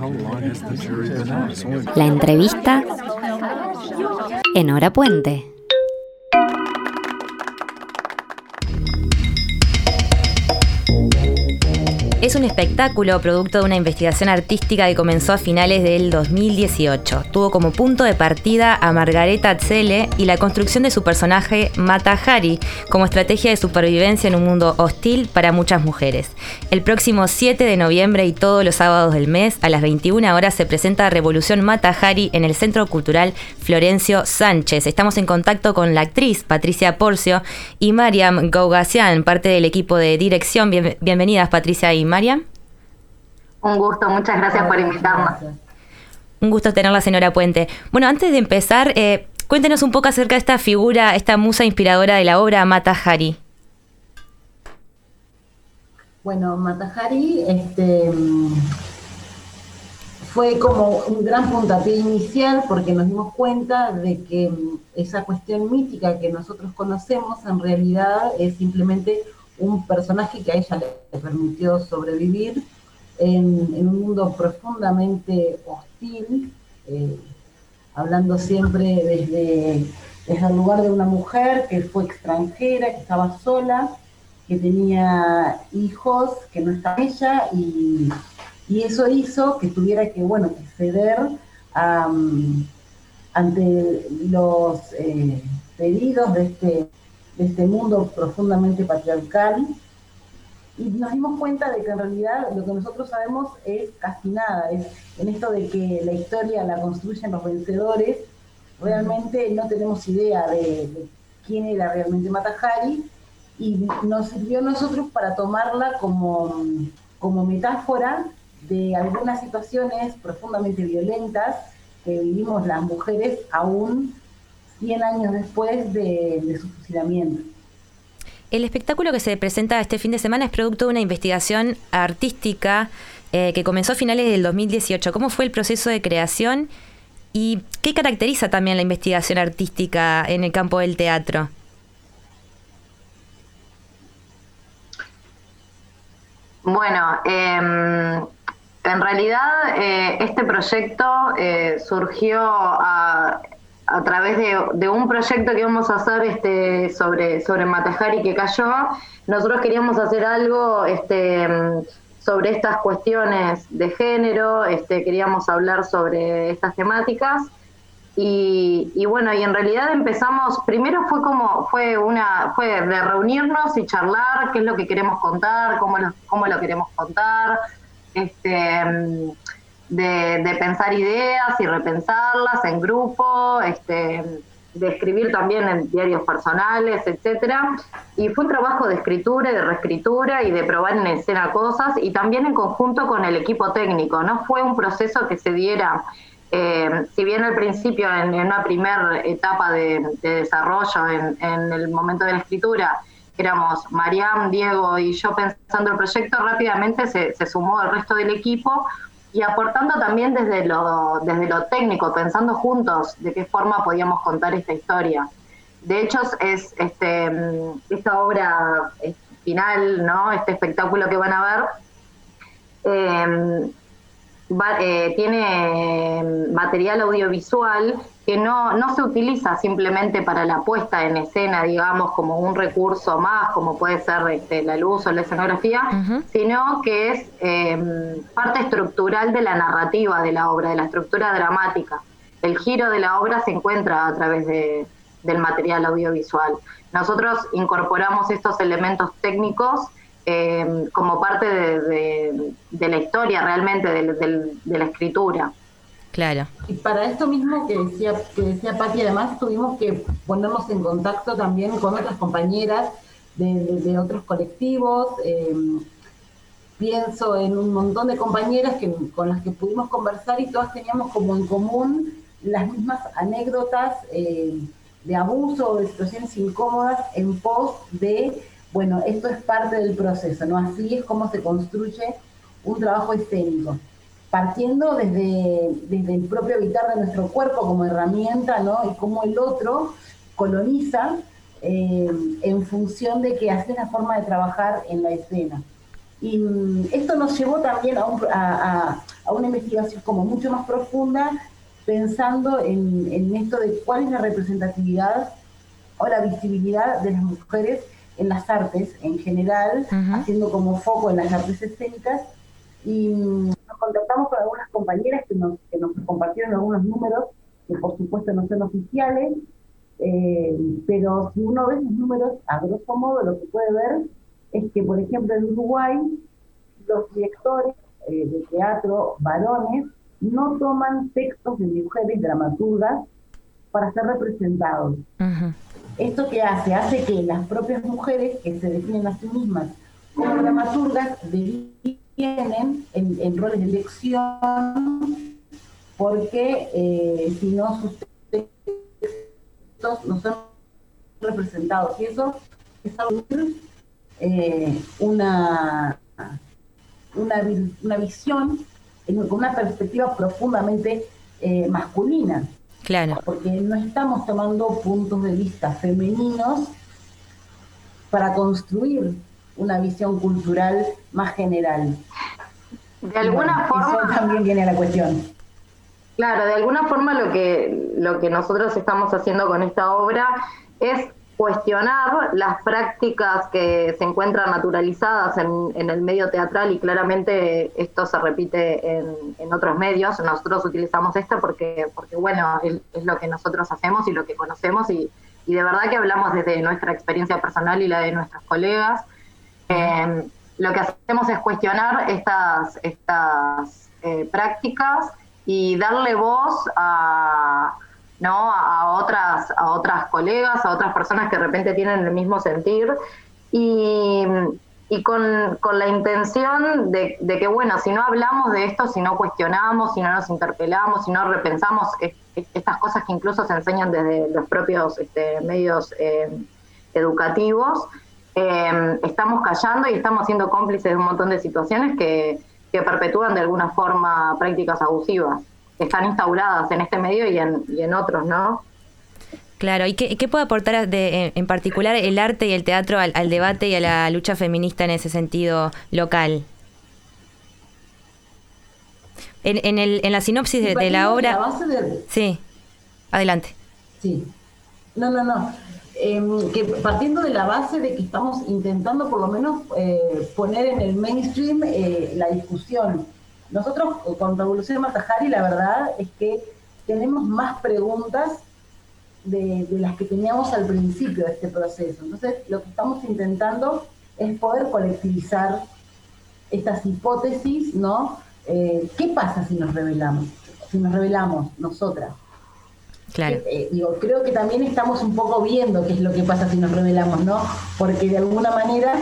La entrevista en Hora Puente. Es un espectáculo producto de una investigación artística que comenzó a finales del 2018. Tuvo como punto de partida a Margareta Atzele y la construcción de su personaje Mata Hari como estrategia de supervivencia en un mundo hostil para muchas mujeres. El próximo 7 de noviembre y todos los sábados del mes a las 21 horas se presenta Revolución Mata Hari en el Centro Cultural Florencio Sánchez. Estamos en contacto con la actriz Patricia Porcio y Mariam Gougazian, parte del equipo de dirección. Bienvenidas Patricia y Mariam. Un gusto, muchas gracias por invitarnos. Un gusto tenerla, señora Puente. Bueno, antes de empezar, cuéntenos un poco acerca de esta figura, esta musa inspiradora de la obra Mata Hari. Bueno, Mata Hari fue como un gran puntapié inicial porque nos dimos cuenta de que esa cuestión mítica que nosotros conocemos en realidad es simplemente un personaje que a ella le permitió sobrevivir en un mundo profundamente hostil, hablando siempre desde el lugar de una mujer que fue extranjera, que estaba sola, que tenía hijos, que no estaba ella, y eso hizo que tuviera que ceder ante los pedidos de este mundo profundamente patriarcal, y nos dimos cuenta de que en realidad lo que nosotros sabemos es casi nada, es en esto de que la historia la construyen los vencedores. Realmente no tenemos idea de quién era realmente Mata Hari, y nos sirvió a nosotros para tomarla como metáfora de algunas situaciones profundamente violentas que vivimos las mujeres aún 100 años después de su fusilamiento. El espectáculo que se presenta este fin de semana es producto de una investigación artística que comenzó a finales del 2018. ¿Cómo fue el proceso de creación y qué caracteriza también la investigación artística en el campo del teatro? Bueno, en realidad este proyecto surgió a través de un proyecto que íbamos a hacer sobre Mata Hari que cayó. Nosotros queríamos hacer algo sobre estas cuestiones de género, queríamos hablar sobre estas temáticas y en realidad empezamos, primero fue de reunirnos y charlar qué es lo que queremos contar, cómo lo queremos contar, de pensar ideas y repensarlas en grupo, de escribir también en diarios personales, etcétera. Y fue un trabajo de escritura y de reescritura y de probar en escena cosas, y también en conjunto con el equipo técnico. No fue un proceso que se diera, si bien al principio en una primera etapa de desarrollo, en el momento de la escritura, éramos Mariam, Diego y yo pensando el proyecto, rápidamente se sumó el resto del equipo, y aportando también desde lo técnico, pensando juntos de qué forma podíamos contar esta historia. De hecho, es esta obra final, ¿no? Este espectáculo que van a ver, tiene material audiovisual que no se utiliza simplemente para la puesta en escena, digamos, como un recurso más, como puede ser la luz o la escenografía, sino que es parte estructural de la narrativa de la obra, de la estructura dramática. El giro de la obra se encuentra a través del material audiovisual. Nosotros incorporamos estos elementos técnicos como parte de la historia realmente, de la escritura. Claro. Y para esto mismo que decía Pati, además tuvimos que ponernos en contacto también con otras compañeras de otros colectivos. Pienso en un montón de compañeras con las que pudimos conversar, y todas teníamos como en común las mismas anécdotas de abuso o de situaciones incómodas en pos de, esto es parte del proceso, ¿no? Así es como se construye un trabajo escénico, partiendo desde el propio habitar de nuestro cuerpo como herramienta, ¿no? Y cómo el otro coloniza en función de que hace una forma de trabajar en la escena. Y esto nos llevó también a a una investigación como mucho más profunda, pensando en esto de cuál es la representatividad o la visibilidad de las mujeres en las artes en general, haciendo como foco en las artes escénicas. Y nos contactamos con algunas compañeras que nos compartieron algunos números, que por supuesto no son oficiales, pero si uno ve esos números, a grosso modo lo que puede ver es que, por ejemplo, en Uruguay, los directores de teatro varones no toman textos de mujeres dramaturgas para ser representados. ¿Esto qué hace? Hace que las propias mujeres, que se definen a sí mismas como dramaturgas, devienen en roles de elección, porque si no, sus textos no son representados. Y eso es algo, una visión con una perspectiva profundamente masculina. Claro. Porque no estamos tomando puntos de vista femeninos para construir una visión cultural más general. De alguna forma... Eso también viene a la cuestión. Claro, de alguna forma lo que nosotros estamos haciendo con esta obra es cuestionar las prácticas que se encuentran naturalizadas en el medio teatral, y claramente esto se repite en otros medios. Nosotros utilizamos esto porque bueno, es lo que nosotros hacemos y lo que conocemos, y de verdad que hablamos desde nuestra experiencia personal y la de nuestros colegas. Lo que hacemos es cuestionar estas prácticas y darle voz a otras colegas, a otras personas que de repente tienen el mismo sentir, y con la intención de que, bueno, si no hablamos de esto, si no cuestionamos, si no nos interpelamos, si no repensamos estas cosas que incluso se enseñan desde los propios medios educativos, estamos callando y estamos siendo cómplices de un montón de situaciones que perpetúan de alguna forma prácticas abusivas que están instauradas en este medio y en otros, ¿no? Claro, ¿y qué puede aportar en particular el arte y el teatro al debate y a la lucha feminista en ese sentido local? En la sinopsis de la obra... Sí, adelante. Sí. No. Que partiendo de la base de que estamos intentando por lo menos poner en el mainstream la discusión. Nosotros con Revolución Mata Hari, la verdad es que tenemos más preguntas de las que teníamos al principio de este proceso. Entonces, lo que estamos intentando es poder colectivizar estas hipótesis, ¿no? ¿Qué pasa si nos rebelamos? Si nos rebelamos nosotras. Claro. Creo que también estamos un poco viendo qué es lo que pasa si nos rebelamos, ¿no? Porque de alguna manera,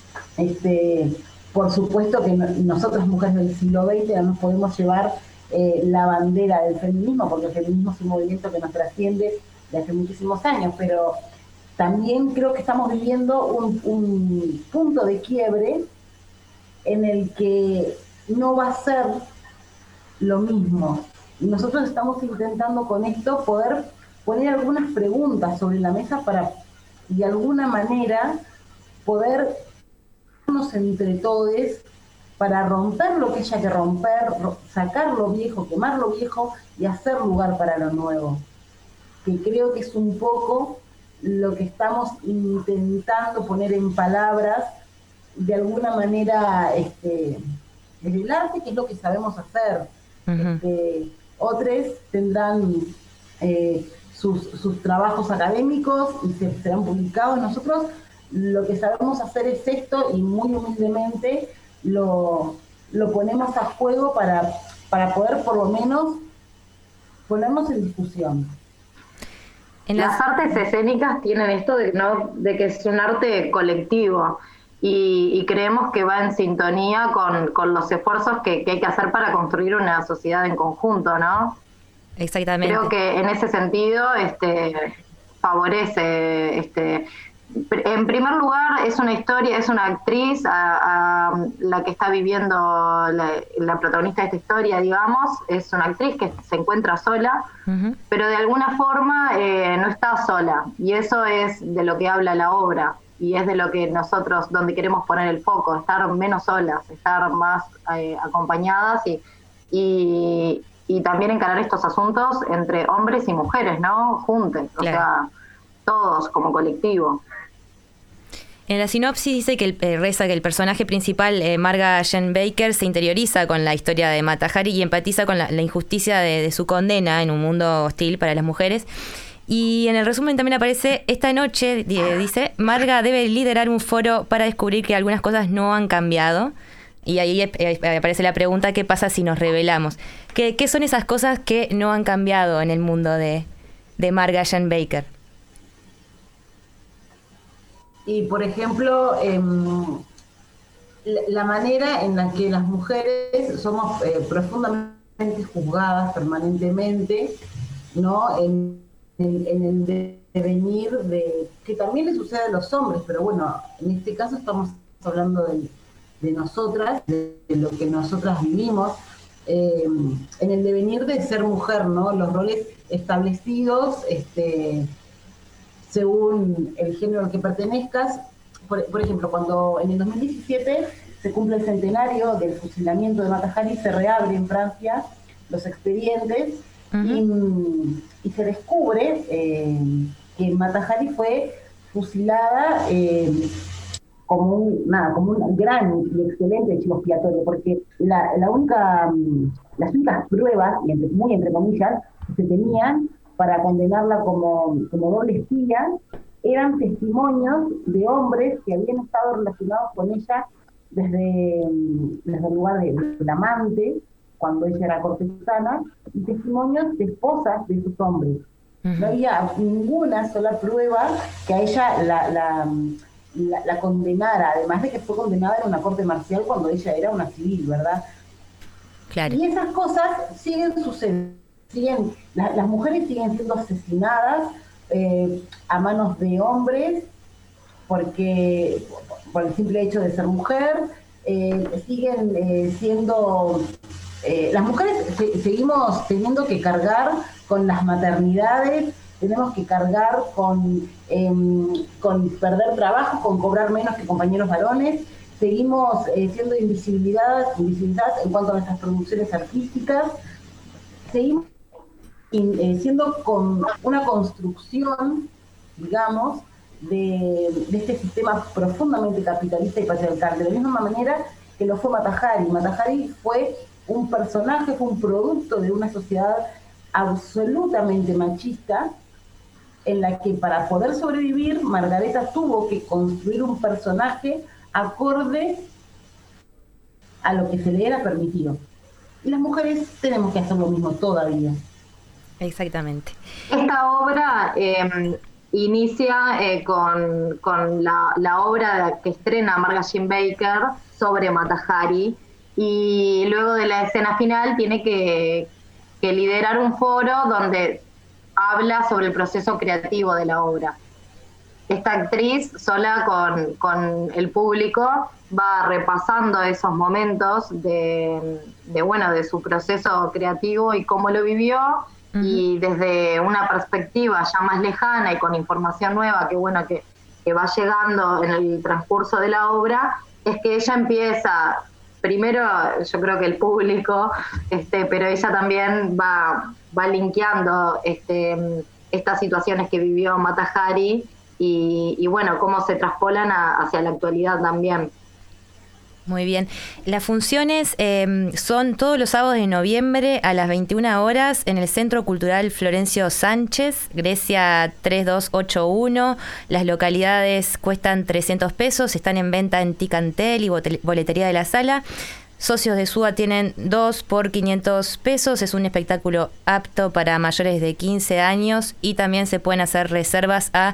por supuesto que nosotras mujeres del siglo XX no nos podemos llevar la bandera del feminismo, porque el feminismo es un movimiento que nos trasciende de hace muchísimos años, pero también creo que estamos viviendo un punto de quiebre en el que no va a ser lo mismo. Nosotros estamos intentando con esto poder poner algunas preguntas sobre la mesa para, de alguna manera, poder entre todos para romper lo que haya que romper, sacar lo viejo, quemar lo viejo y hacer lugar para lo nuevo. Que creo que es un poco lo que estamos intentando poner en palabras, de alguna manera, desde el arte, que es lo que sabemos hacer. Otros tendrán sus trabajos académicos y serán publicados. Nosotros lo que sabemos hacer es esto, y muy humildemente lo ponemos a juego para poder por lo menos ponernos en discusión. Las artes escénicas tienen esto de que es un arte colectivo, y creemos que va en sintonía con los esfuerzos que hay que hacer para construir una sociedad en conjunto, ¿no? Exactamente. Creo que en ese sentido favorece en primer lugar, es una historia, es una actriz la que está viviendo la protagonista de esta historia, digamos. Es una actriz que se encuentra sola, pero de alguna forma no está sola, y eso es de lo que habla la obra, y es de lo que nosotros, donde queremos poner el foco, estar menos solas, estar más acompañadas y también encarar estos asuntos entre hombres y mujeres, ¿no? Juntos, claro. O sea, todos como colectivo. En la sinopsis dice que reza que el personaje principal, Marga Jane Baker, se interioriza con la historia de Mata Hari y empatiza con la injusticia de su condena en un mundo hostil para las mujeres. Y en el resumen también aparece, esta noche, dice, Marga debe liderar un foro para descubrir que algunas cosas no han cambiado. Y ahí aparece la pregunta, ¿qué pasa si nos rebelamos? ¿Qué son esas cosas que no han cambiado en el mundo de Marga Jane Baker? Y, por ejemplo, la manera en la que las mujeres somos profundamente juzgadas permanentemente, ¿no? En el devenir de que también le sucede a los hombres, pero bueno, en este caso estamos hablando de nosotras, de lo que nosotras vivimos, en el devenir de ser mujer, ¿no? Los roles establecidos, según el género al que pertenezcas. Por ejemplo, cuando en el 2017 se cumple el centenario del fusilamiento de Mata Hari, se reabre en Francia los expedientes. Uh-huh. Y se descubre que Mata Hari fue fusilada como un gran y excelente chivo expiatorio, porque las únicas pruebas, muy entre comillas, que se tenían para condenarla como doble espía, eran testimonios de hombres que habían estado relacionados con ella desde el lugar del amante, cuando ella era cortesana, y testimonios de esposas de esos hombres. Uh-huh. No había ninguna sola prueba que a ella la condenara, además de que fue condenada en una corte marcial cuando ella era una civil, ¿verdad? Claro. Y esas cosas siguen sucediendo. Las mujeres siguen siendo asesinadas a manos de hombres por el simple hecho de ser mujer. Siguen siendo... las mujeres seguimos teniendo que cargar con las maternidades, tenemos que cargar con perder trabajo, con cobrar menos que compañeros varones, seguimos siendo invisibilizadas en cuanto a nuestras producciones artísticas, seguimos siendo con una construcción, digamos, de este sistema profundamente capitalista y patriarcal, de la misma manera que lo fue Mata Hari. Mata Hari fue un personaje, fue un producto de una sociedad absolutamente machista, en la que para poder sobrevivir, Margareta tuvo que construir un personaje acorde a lo que se le era permitido. Y las mujeres tenemos que hacer lo mismo todavía. Exactamente. Esta obra inicia con la obra que estrena Marga Jane Baker sobre Mata Hari, y luego de la escena final tiene que liderar un foro donde habla sobre el proceso creativo de la obra. Esta actriz, sola con el público, va repasando esos momentos de su proceso creativo y cómo lo vivió. Uh-huh. Y desde una perspectiva ya más lejana y con información nueva que va llegando en el transcurso de la obra, es que ella empieza, primero yo creo que el público, pero ella también va linkeando estas situaciones que vivió Mata Hari y cómo se traspolan hacia la actualidad también. Muy bien. Las funciones son todos los sábados de noviembre a las 21 horas en el Centro Cultural Florencio Sánchez, Grecia 3281. Las localidades cuestan 300 pesos, están en venta en Ticantel y boletería de la sala. Socios de SUA tienen 2 por 500 pesos. Es un espectáculo apto para mayores de 15 años y también se pueden hacer reservas a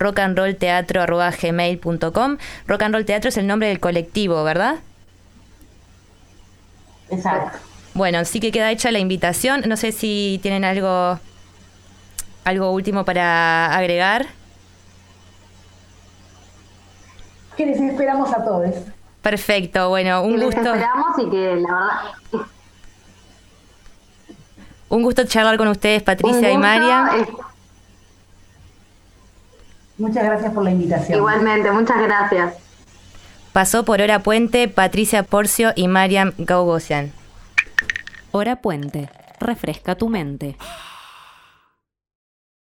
rockandrollteatro@gmail.com. Rock and Roll Teatro es el nombre del colectivo, ¿verdad? Exacto. Bueno, sí que queda hecha la invitación. No sé si tienen algo último para agregar. Que les esperamos a todos. Perfecto, bueno, un gusto. Les esperamos y que la verdad... Un gusto charlar con ustedes, Patricia y Mariam. Muchas gracias por la invitación. Igualmente, muchas gracias. Pasó por Hora Puente Patricia Porcio y Mariam Gaugosian. Hora Puente. Refresca tu mente.